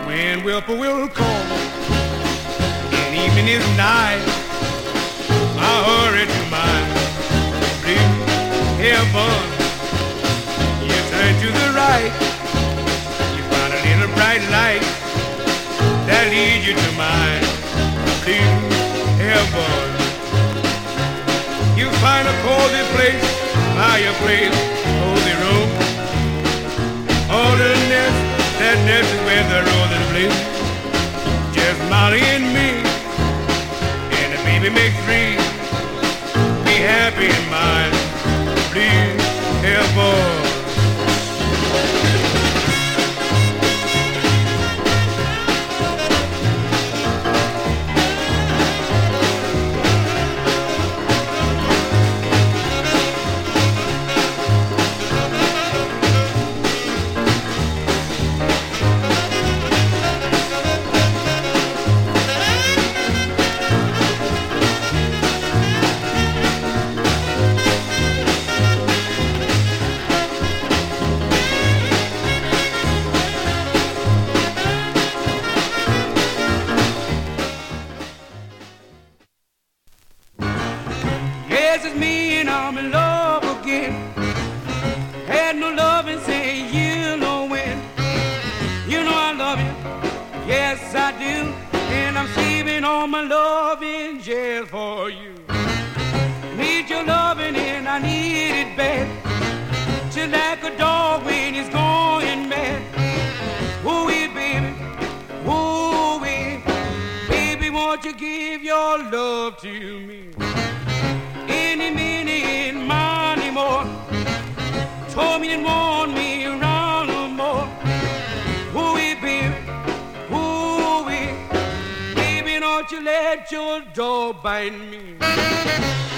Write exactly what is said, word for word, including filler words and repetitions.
When whippoorwill call and evening is nigh, I hurry to my blue heaven. You turn to the right, you find a little bright light that leads you to my blue heaven. You find a cozy place, fireplace, cozy room, all the nest, that nest is where the roses bloom. Just Molly and me, and the baby makes three. Be happy in my blue heaven. Yes, it's me and I'm in love again. Had no love and say you know when. You know I love you, yes I do. And I'm saving all my love in jail for you. Need your loving and I need it bad. Just like a dog when he's going mad. Ooh-wee, baby, ooh-wee. Baby, won't you give your love to me? Any minute, money more. Told me and warned me around no more. Ooh-wee, baby, ooh-wee. Baby, don't you let your dog bite me.